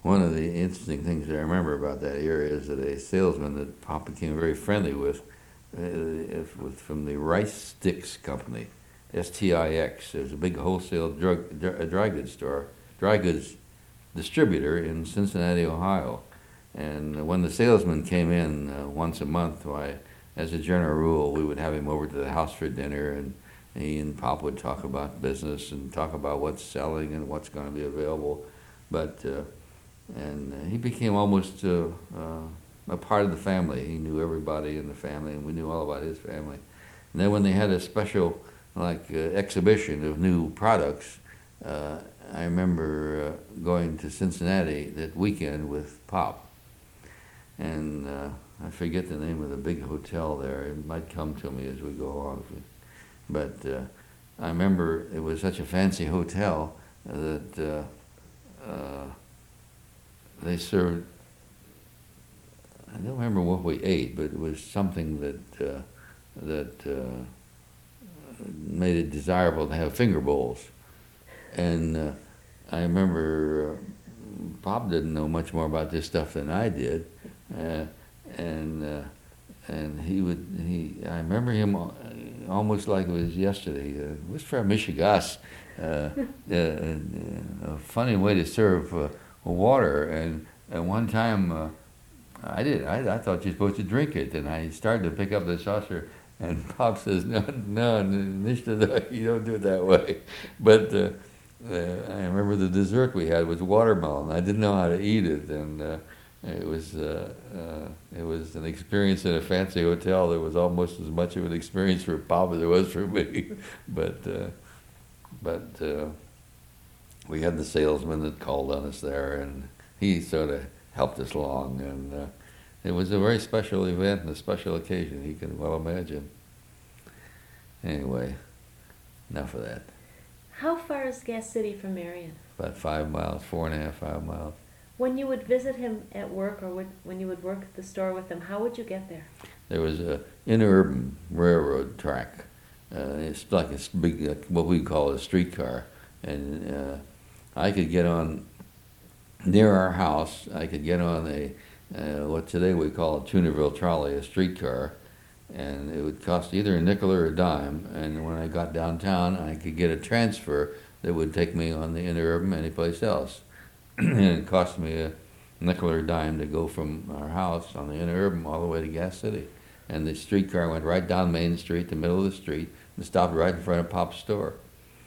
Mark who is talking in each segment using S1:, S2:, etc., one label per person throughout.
S1: one of the interesting things that I remember about that era is that a salesman that Pop became very friendly with was from the Rice Sticks Company, STIX. There's a big wholesale dry goods store, dry goods distributor in Cincinnati, Ohio. And when the salesman came in once a month, why, as a general rule, we would have him over to the house for dinner, and he and Pop would talk about business and talk about what's selling and what's going to be available. But and he became almost a part of the family. He knew everybody in the family, and we knew all about his family. And then when they had a special exhibition of new products, I remember going to Cincinnati that weekend with Pop, and I forget the name of the big hotel there. It might come to me as we go on, but I remember it was such a fancy hotel that they served. I don't remember what we ate, but it was something that made it desirable to have finger bowls. And I remember Pop didn't know much more about this stuff than I did, and I remember him almost like it was yesterday. What's for Michigas? A funny way to serve water, and one time I thought you're supposed to drink it, and I started to pick up the saucer, and Pop says, no, you don't do it that way. But I remember the dessert we had was watermelon. I didn't know how to eat it, and it was an experience in a fancy hotel. There was almost as much of an experience for Pop as it was for me. But we had the salesman that called on us there, and he sort of helped us along, and it was a very special event and a special occasion, you can well imagine. Anyway, enough of that.
S2: How far is Gas City from Marion?
S1: About 5 miles, 4.5, 5 miles.
S2: When you would visit him at work, or when you would work at the store with him, how would you get there?
S1: There was a interurban railroad track. It's like a big, what we call a streetcar, and I could get on near our house. I could get on what today we call a Tunerville trolley, a streetcar, and it would cost either a nickel or a dime. And when I got downtown, I could get a transfer that would take me on the interurban anyplace else. And it cost me a nickel or a dime to go from our house on the interurban all the way to Gas City. And the streetcar went right down Main Street, the middle of the street, and stopped right in front of Pop's store.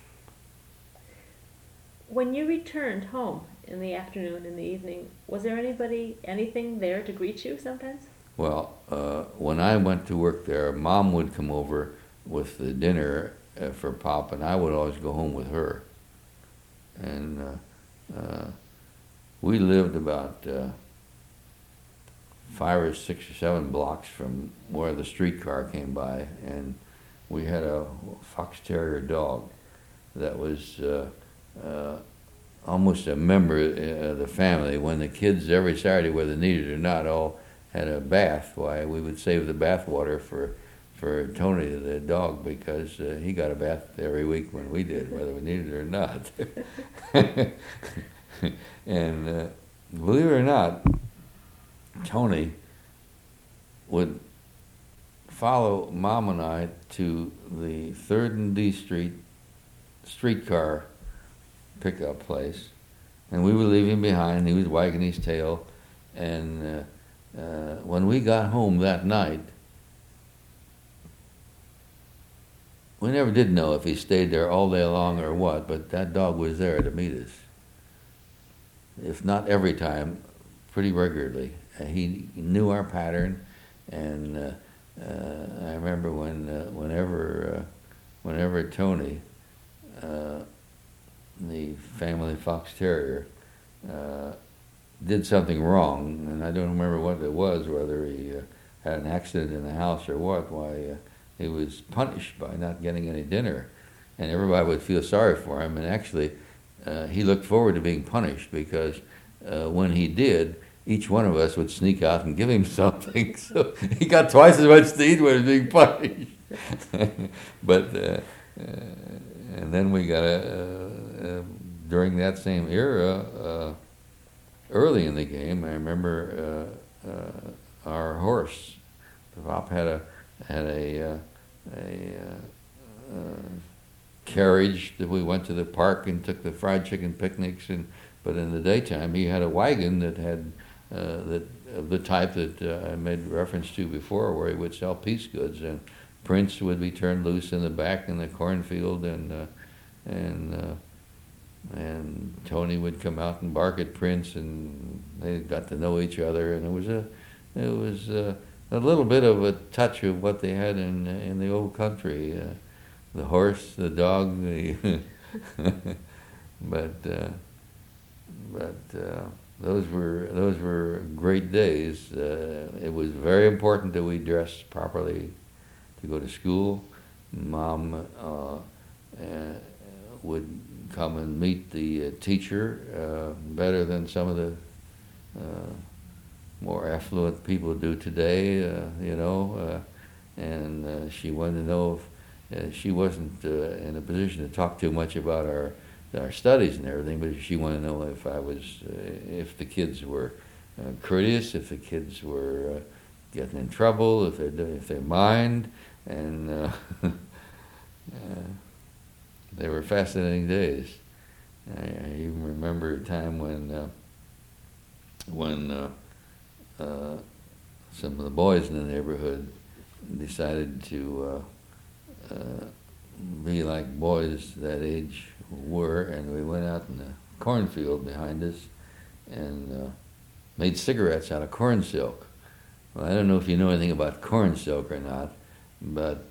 S2: When you returned home in the afternoon, in the evening, was there anything there to greet you sometimes?
S1: Well, when I went to work there, Mom would come over with the dinner for Pop, and I would always go home with her. And we lived about 5 or 6 or 7 blocks from where the streetcar came by, and we had a fox terrier dog that was almost a member of the family. When the kids every Saturday, whether needed or not, all had a bath, why we would save the bath water for Tony, the dog, because he got a bath every week when we did, whether we needed it or not. And believe it or not, Tony would follow Mom and I to the 3rd and D Street streetcar pickup place, and we would leave him behind. He was wagging his tail, and when we got home that night, we never did know if he stayed there all day long or what, but that dog was there to meet us. If not every time, pretty regularly. He knew our pattern, and I remember whenever Tony, the family fox terrier, did something wrong, and I don't remember what it was, whether he had an accident in the house or what, why he was punished by not getting any dinner, and everybody would feel sorry for him, and actually he looked forward to being punished, because when he did, each one of us would sneak out and give him something, so he got twice as much to eat when he was being punished. But and then we got during that same era, early in the game, I remember our horse. Pop had a carriage that we went to the park and took the fried chicken picnics, but in the daytime he had a wagon that had that of the type that I made reference to before, where he would sell piece goods, and Prince would be turned loose in the back in the cornfield, and Tony would come out and bark at Prince, and they got to know each other, and it was a little bit of a touch of what they had in the old country, the horse, the dog, but those were great days. It was very important that we dressed properly to go to school. Mom would come and meet the teacher better than some of the more affluent people do today, and she wanted to know if she wasn't in a position to talk too much about our studies and everything, but she wanted to know if the kids were courteous, if the kids were getting in trouble, if they mind, and they were fascinating days. I even remember a time when some of the boys in the neighborhood decided to be like boys that age were, and we went out in the cornfield behind us and made cigarettes out of corn silk. Well, I don't know if you know anything about corn silk or not, but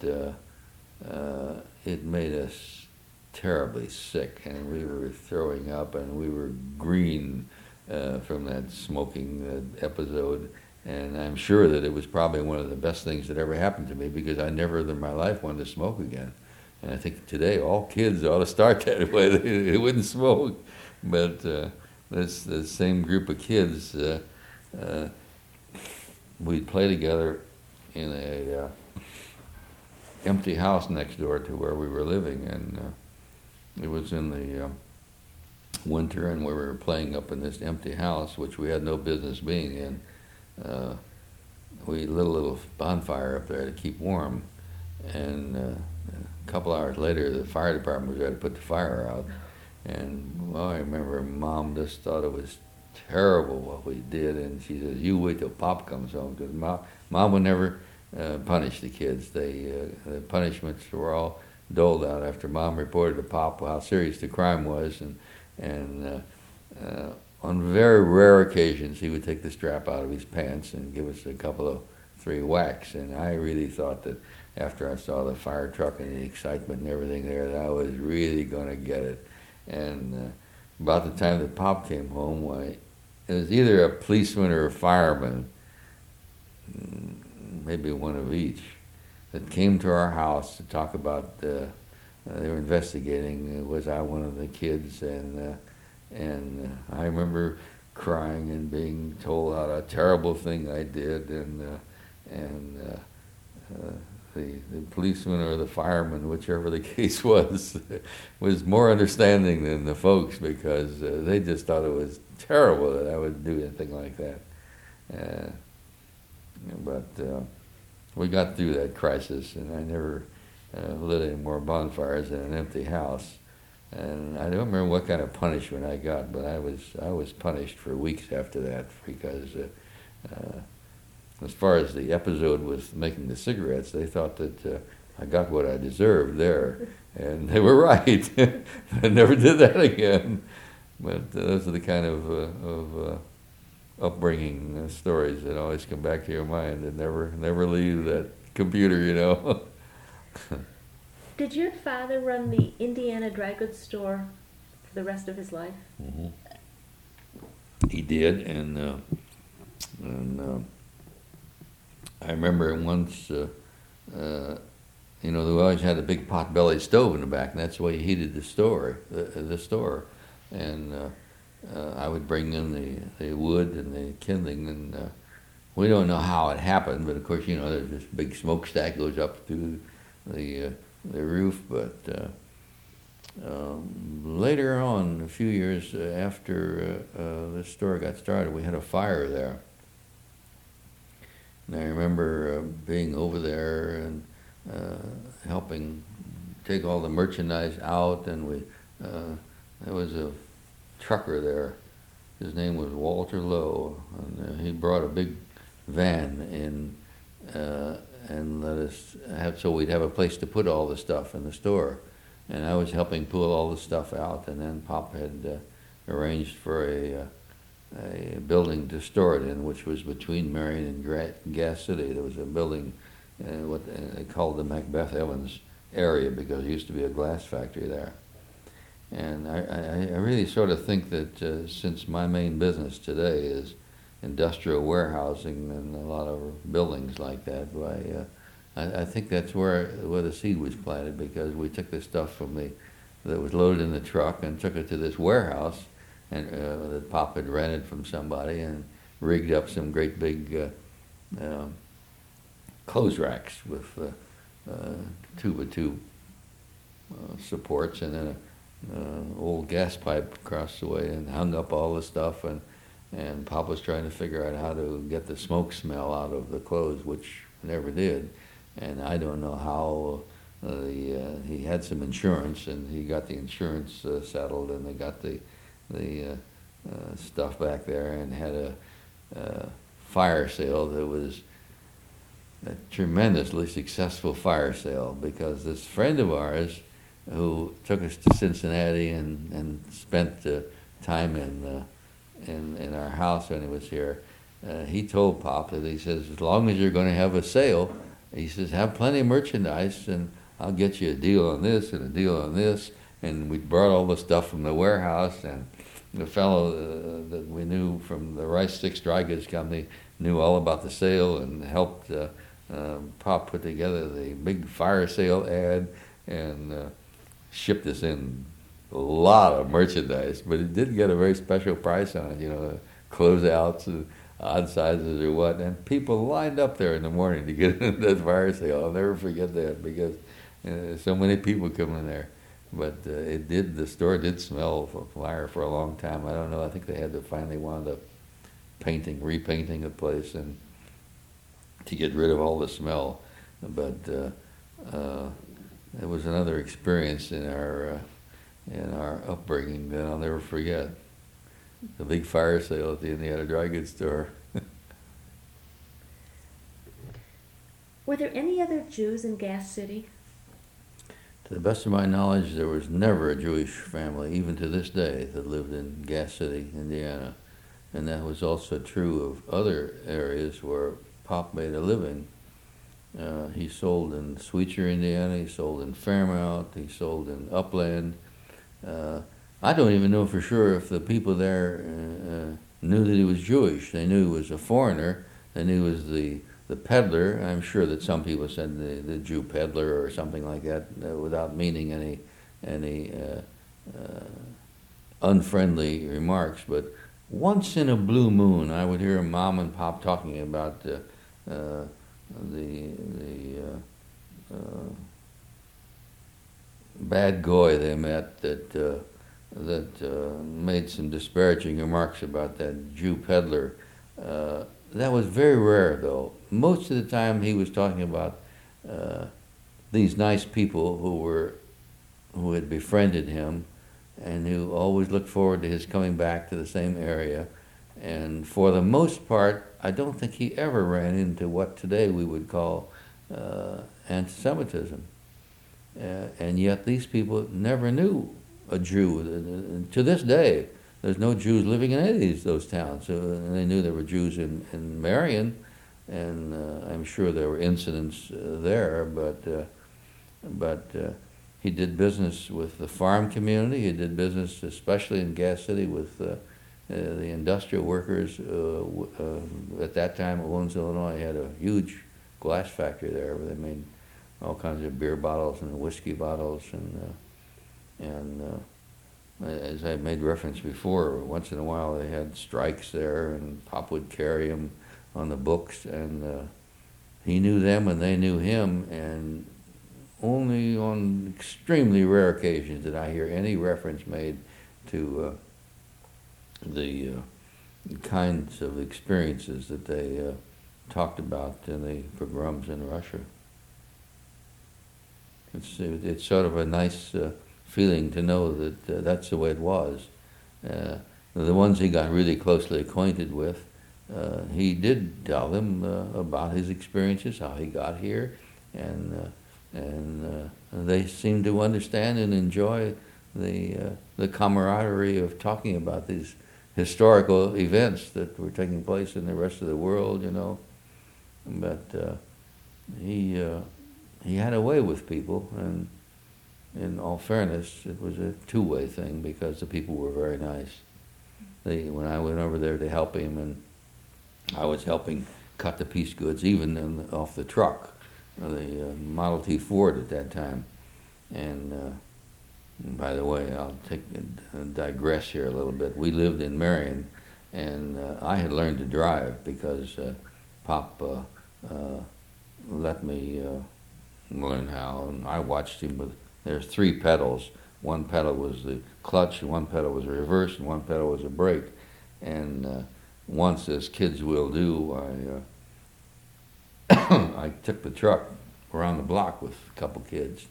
S1: it made us terribly sick, and we were throwing up, and we were green from that smoking episode. And I'm sure that it was probably one of the best things that ever happened to me, because I never in my life wanted to smoke again. And I think today all kids ought to start that way. They wouldn't smoke. But this the same group of kids, we'd play together in a empty house next door to where we were living. And it was in the winter, and we were playing up in this empty house, which we had no business being in. We lit a little bonfire up there to keep warm, and a couple hours later the fire department was there to put the fire out. And well, I remember Mom just thought it was terrible what we did, and she says, "You wait till Pop comes home," because Mom would never punish the kids. The punishments were all doled out after Mom reported to Pop how serious the crime was, and on very rare occasions, he would take the strap out of his pants and give us a couple of 3 whacks. And I really thought that after I saw the fire truck and the excitement and everything there, that I was really going to get it. And about the time that Pop came home, it was either a policeman or a fireman, maybe one of each, that came to our house to talk about, they were investigating, was I one of the kids, and I remember crying and being told how a terrible thing I did, and the policeman or the fireman, whichever the case was more understanding than the folks, because they just thought it was terrible that I would do anything like that. But we got through that crisis, and I never lit any more bonfires in an empty house. And I don't remember what kind of punishment I got, but I was punished for weeks after that, because as far as the episode with making the cigarettes, they thought that I got what I deserved there, and they were right. I never did that again. But those are the kind of upbringing stories that always come back to your mind and never leave that computer,
S2: Did your father run the Indiana dry goods store for the rest of his life?
S1: Mm-hmm. He did, and I remember once, they always had a big pot-bellied stove in the back, and that's the way he heated the store. And I would bring in the wood and the kindling, and we don't know how it happened, but of course, there's this big smokestack goes up through the roof, but Later on, a few years after the store got started, we had a fire there. And I remember being over there and helping take all the merchandise out, and there was a trucker there. His name was Walter Lowe, and he brought a big van in and let us have, so we'd have a place to put all the stuff in the store. And I was helping pull all the stuff out, and then Pop had arranged for a building to store it in, which was between Marion and Gas City. There was a building, what they called the Macbeth Evans area, because there used to be a glass factory there. And I really sort of think that since my main business today is industrial warehousing and a lot of buildings like that, I think that's where the seed was planted, because we took the stuff that was loaded in the truck and took it to this warehouse and that Pop had rented from somebody, and rigged up some great big clothes racks with 2x2 supports, and then an old gas pipe across the way, and hung up all the stuff, and Pop was trying to figure out how to get the smoke smell out of the clothes, which never did. And I don't know how he had some insurance, and he got the insurance settled, and they got the stuff back there, and had a fire sale that was a tremendously successful fire sale, because this friend of ours who took us to Cincinnati and spent time in our house when he was here, he told Pop that, he says, as long as you're going to have a sale, he says, have plenty of merchandise, and I'll get you a deal on this and a deal on this. And we brought all the stuff from the warehouse, and the fellow that we knew from the Rice Sticks Dry Goods Company knew all about the sale, and helped Pop put together the big fire sale ad, and shipped us in a lot of merchandise. But it did get a very special price on it, closeouts and odd sizes or what, and people lined up there in the morning to get into that fire sale. I'll never forget that, because so many people come in there. But the store did smell of fire for a long time. I don't know, I think they had to finally wound up repainting the place, and to get rid of all the smell. But it was another experience in our upbringing that I'll never forget. The big fire sale at the Indiana Dry Goods store.
S2: Were there any other Jews in Gas City?
S1: To the best of my knowledge, there was never a Jewish family, even to this day, that lived in Gas City, Indiana. And that was also true of other areas where Pop made a living. He sold in Sweetser, Indiana. He sold in Fairmount. He sold in Upland. I don't even know for sure if the people there knew that he was Jewish. They knew he was a foreigner. They knew he was the peddler. I'm sure that some people said the Jew peddler or something like that, without meaning any unfriendly remarks. But once in a blue moon, I would hear Mom and Pop talking about the bad goy they met that made some disparaging remarks about that Jew peddler. That was very rare, though. Most of the time, he was talking about these nice people who had befriended him, and who always looked forward to his coming back to the same area. And for the most part, I don't think he ever ran into what today we would call anti-Semitism. And yet these people never knew a Jew. To this day, there's no Jews living in any of those towns. And they knew there were Jews in Marion, and I'm sure there were incidents there, but he did business with the farm community. He did business, especially in Gas City, with the industrial workers. At that time, Owens, Illinois had a huge glass factory there where they made all kinds of beer bottles and whiskey bottles, and as I made reference before, once in a while they had strikes there, and Pop would carry them on the books, and he knew them and they knew him, and only on extremely rare occasions did I hear any reference made to the kinds of experiences that they talked about in the pogroms in Russia. It's sort of a nice feeling to know that that's the way it was. The ones he got really closely acquainted with, he did tell them about his experiences, how he got here, and they seemed to understand and enjoy the camaraderie of talking about these historical events that were taking place in the rest of the world, you know. But he had a way with people, and in all fairness, it was a two-way thing because the people were very nice. When I went over there to help him, and I was helping cut the piece goods, even off the truck, the Model T Ford at that time. And by the way, I'll digress here a little bit. We lived in Marion, and I had learned to drive because Pop let me learn how, and I watched him with. There's 3 pedals. One pedal was the clutch, one pedal was a reverse, and one pedal was a brake. And once, as kids will do, I took the truck around the block with a couple kids.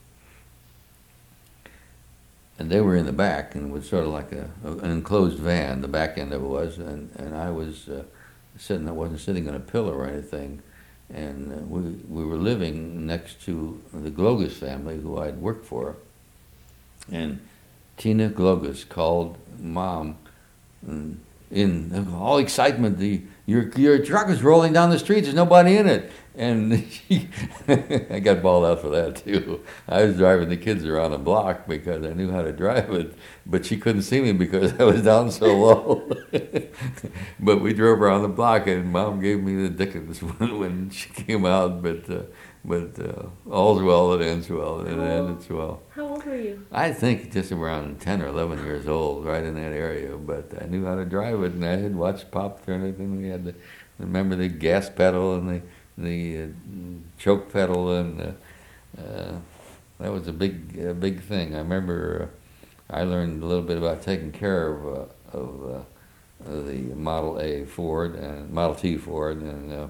S1: And they were in the back, and it was sort of like an enclosed van, the back end of it was, and I was I wasn't sitting on a pillow or anything, and we were living next to the Glogus family, who I'd worked for, and Tina Glogus called Mom in all excitement, your truck is rolling down the street, there's nobody in it. And I got bawled out for that too. I was driving the kids around the block because I knew how to drive it, but she couldn't see me because I was down so low. But we drove around the block, and Mom gave me the dickens when she came out. But all's well that ends well, and it ended well.
S2: How old were you?
S1: I think just around 10 or 11 years old, right in that area. But I knew how to drive it, and I had watched Pop turn it, and we had to remember the gas pedal and the choke pedal, and that was a big thing. I remember I learned a little bit about taking care of the Model A Ford and Model T Ford, and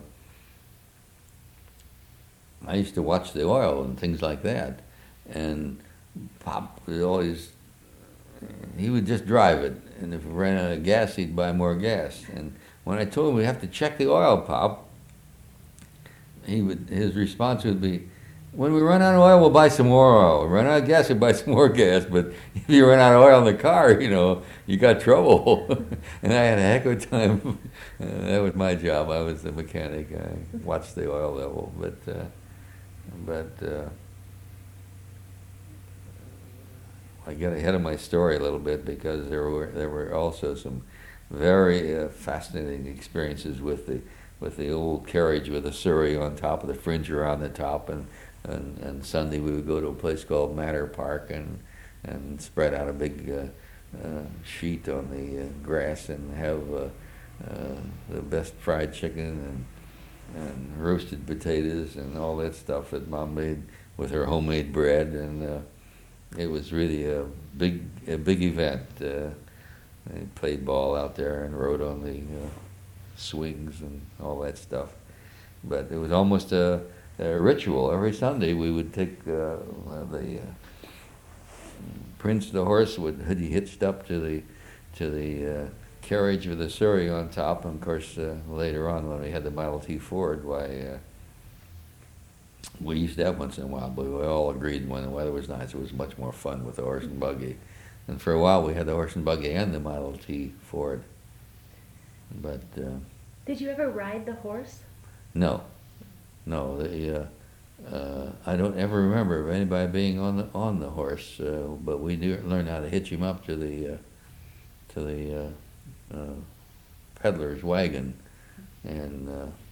S1: I used to watch the oil and things like that. And Pop would always, he would just drive it, and if it ran out of gas, he'd buy more gas. And when I told him we have to check the oil, Pop, his response would be, when we run out of oil, we'll buy some more oil. When we run out of gas, we'll buy some more gas. But if you run out of oil in the car, you got trouble. And I had a heck of a time. That was my job. I was the mechanic. I watched the oil level. But I got ahead of my story a little bit because there were also some very fascinating experiences with the old carriage with a surrey on top of the fringe around the top, and Sunday we would go to a place called Manor Park and spread out a big sheet on the grass and have the best fried chicken and roasted potatoes and all that stuff that Mom made with her homemade bread, and it was really a big event. They played ball out there and rode on the swings and all that stuff. But it was almost a ritual. Every Sunday we would take the Prince, the horse, would be hitched up to the carriage with a surrey on top. And of course, later on when we had the Model T Ford, we used to have once in a while, but we all agreed when the weather was nice, it was much more fun with the horse and buggy. And for a while we had the horse and buggy and the Model T Ford. But
S2: did you ever ride the horse?
S1: No. I don't ever remember of anybody being on the horse, but we did learn how to hitch him up to the peddler's wagon, and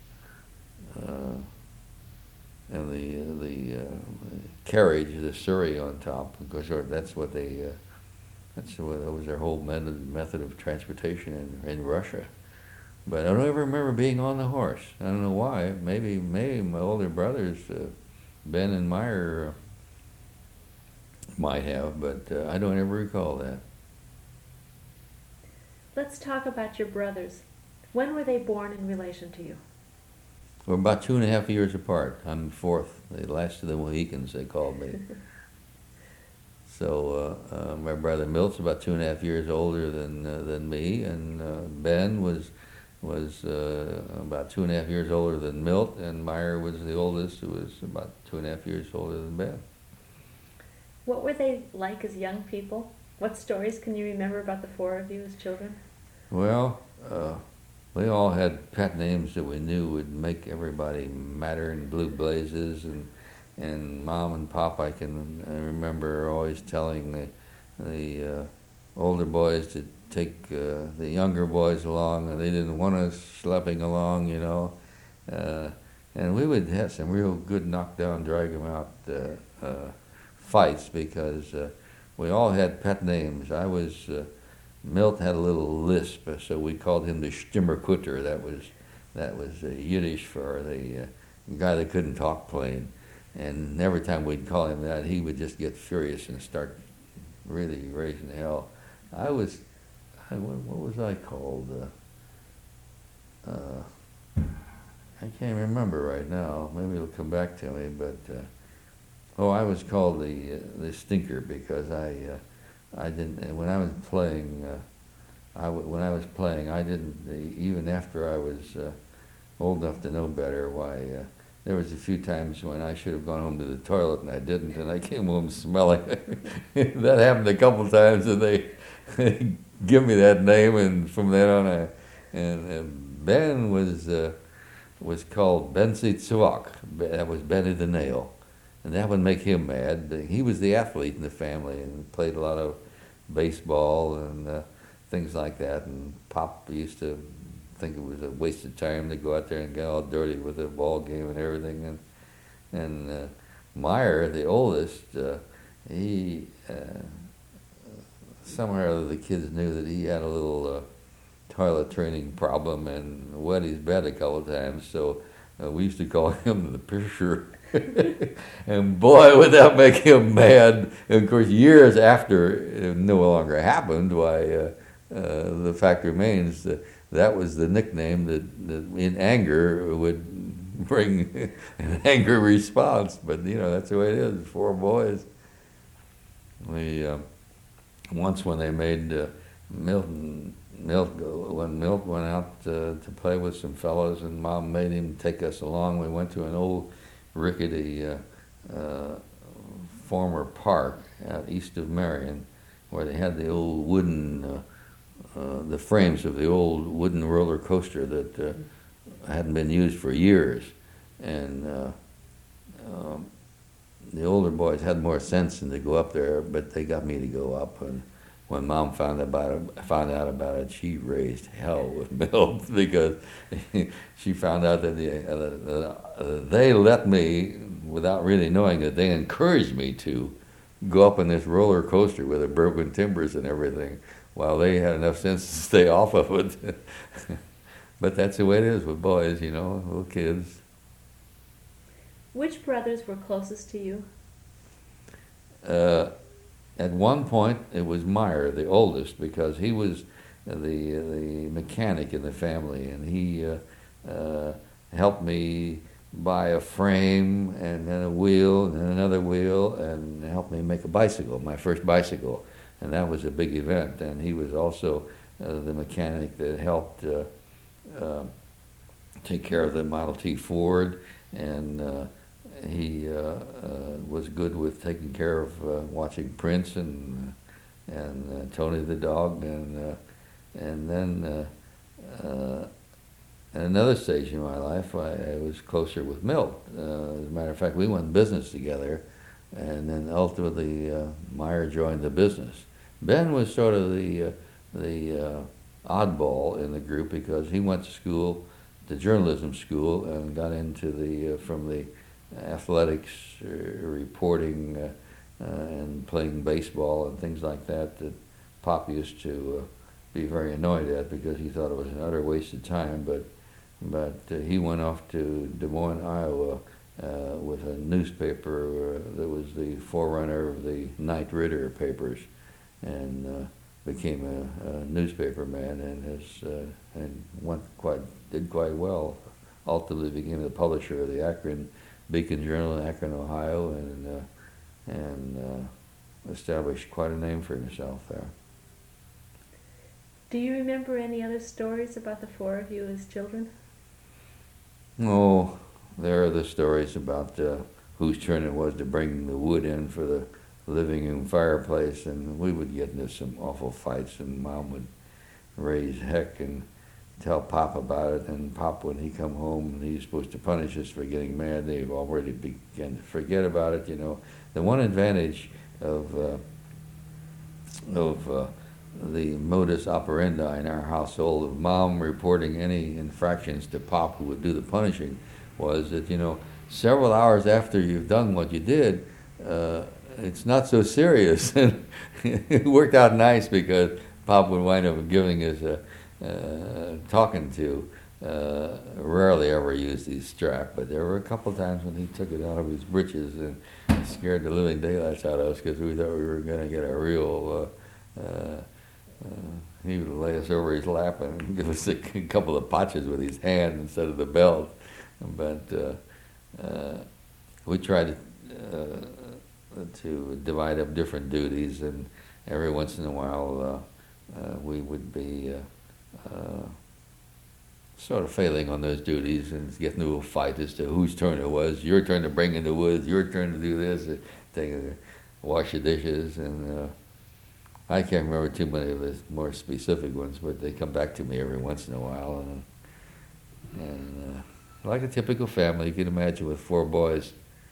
S1: the carriage, the surrey on top. Of course, that was their whole method of transportation in Russia. But I don't ever remember being on the horse. I don't know why. Maybe my older brothers, Ben and Meyer, Might have, but I don't ever recall that.
S2: Let's talk about your brothers. When were they born in relation to you?
S1: We're about 2.5 years apart. I'm fourth, the last of the Mohicans, they called me. So my brother Milt's about 2.5 years older than me, and Ben was about 2.5 years older than Milt, and Meyer was the oldest, who was about 2.5 years older than Ben.
S2: What were they like as young people? What stories can you remember about the four of you as children?
S1: Well, we all had pet names that we knew would make everybody matter in blue blazes, and Mom and Pop, I remember always telling the older boys to take the younger boys along, and they didn't want us schlepping along, and we would have some real good knockdown, drag 'em out fights, because we all had pet names. Milt had a little lisp, so we called him the Stimmerkutter. That was Yiddish for the guy that couldn't talk plain. And every time we'd call him that, he would just get furious and start really raising hell. What was I called? I can't remember right now. Maybe it'll come back to me. But I was called the Stinker, because I didn't, when I was playing. I didn't, even after I was old enough to know better. There was a few times when I should have gone home to the toilet and I didn't, and I came home smelling. That happened a couple times, and they give me that name, and from then on, and Ben was called Bensi Tzvok. That was Benny the Nail, and that would make him mad. He was the athlete in the family and played a lot of baseball and things like that, and Pop used to think it was a waste of time to go out there and get all dirty with the ball game and everything. And Meyer, the oldest, he somehow or other the kids knew that he had a little toilet training problem and wet his bed a couple of times, so we used to call him the Pisher. And boy, would that make him mad. And of course, years after it no longer happened, the fact remains that was the nickname that in anger would bring an angry response. But that's the way it is. Four boys. Once when they made when Milt went out to play with some fellows, and Mom made him take us along. We went to an old rickety former park out east of Marion, where they had the old wooden, the frames of the old wooden roller coaster that hadn't been used for years. And the older boys had more sense than to go up there, but they got me to go up. And when Mom found out about it, she raised hell with Milt, because she found out that they let me, without really knowing it, they encouraged me to go up on this roller coaster with the broken timbers and everything, while they had enough sense to stay off of it. But that's the way it is with boys, little kids.
S2: Which brothers were closest to you?
S1: At one point, it was Meyer, the oldest, because he was the mechanic in the family, and he helped me buy a frame and then a wheel and then another wheel, and helped me make a bicycle, my first bicycle, and that was a big event. And he was also the mechanic that helped take care of the Model T Ford, and he was good with taking care of watching Prince and Tony the dog, and then at another stage in my life, I was closer with Milt. As a matter of fact, we went in business together, and then ultimately Meyer joined the business. Ben was sort of the oddball in the group, because he went to school, the journalism school, and got into from the athletics, reporting, and playing baseball and things like that Pop used to be very annoyed at, because he thought it was an utter waste of time. But he went off to Des Moines, Iowa, with a newspaper that was the forerunner of the Knight Ridder papers, and became a newspaper man, and did quite well. Ultimately became the publisher of the Akron Beacon Journal in Akron, Ohio, and established quite a name for himself there.
S2: Do you remember any other stories about the four of you as children?
S1: Oh, there are the stories about whose turn it was to bring the wood in for the living room fireplace, and we would get into some awful fights, and Mom would raise heck and tell Pop about it, and Pop, when he come home and he's supposed to punish us for getting mad, they've already begun to forget about it, you know. The one advantage of the modus operandi in our household of Mom reporting any infractions to Pop, who would do the punishing, was that, you know, several hours after you've done what you did, it's not so serious. And it worked out nice because Pop would wind up giving us a talking to. Rarely ever used his strap, but there were a couple times when he took it out of his breeches and scared the living daylights out of us because we thought we were going to get a real. He would lay us over his lap and give us a couple of potches with his hand instead of the belt. But we tried to divide up different duties, and every once in a while we would be sort of failing on those duties and get into a fight as to whose turn it was. Your turn to bring in the wood, your turn to do this, wash the dishes, and I can't remember too many of the more specific ones, but they come back to me every once in a while. And like a typical family, you can imagine, with 4 boys.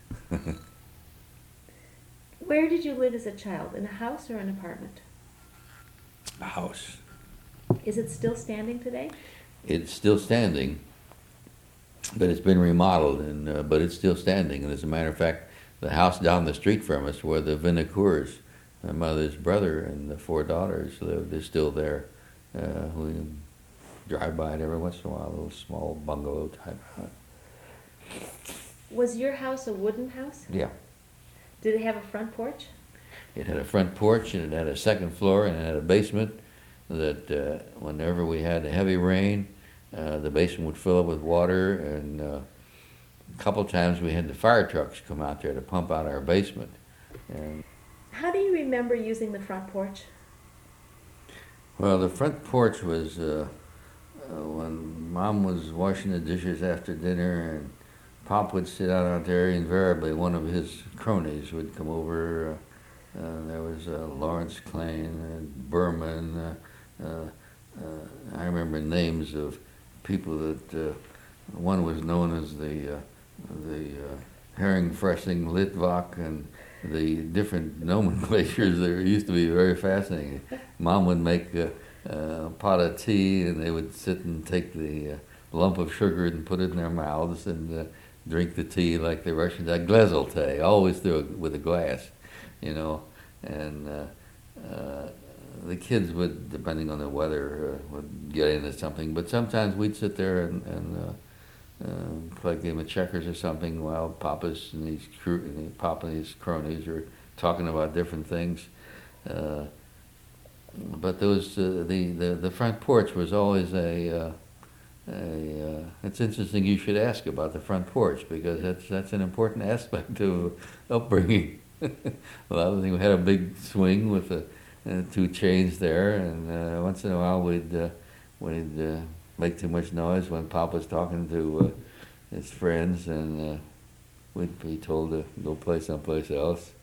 S2: Where did you live as a child? In a house or an apartment?
S1: A house.
S2: Is it still standing today?
S1: It's still standing, but it's been remodeled, and but it's still standing. And as a matter of fact, the house down the street from us, where the Vinocours, my mother's brother and the 4 daughters lived, they're still there. We drive by it every once in a while, a little small bungalow type house.
S2: Was your house a wooden house?
S1: Yeah.
S2: Did it have a front porch?
S1: It had a front porch, and it had a second floor, and it had a basement that whenever we had a heavy rain, the basement would fill up with water, and a couple times we had the fire trucks come out there to pump out our basement. And
S2: how do you remember using the front porch?
S1: well, the front porch was when Mom was washing the dishes after dinner, and Pop would sit out there. Invariably, one of his cronies would come over. There was Lawrence Klein and Berman. I remember names of people that one was known as the Herring-Fressing Litvak, and the different nomenclatures there used to be very fascinating. Mom would make a pot of tea, and they would sit and take the lump of sugar and put it in their mouths and drink the tea like the Russians. That glezelte, always with a glass, you know. And the kids would, depending on the weather, would get into something. But sometimes we'd sit there and play a game of checkers or something while Papa and his cronies are talking about different things. But those the front porch was always it's interesting you should ask about the front porch, because that's an important aspect of upbringing. A lot of things. We had a big swing with the 2 chains there, and once in a while we'd make too much noise when Pop was talking to his friends, and we'd be told to go play someplace else.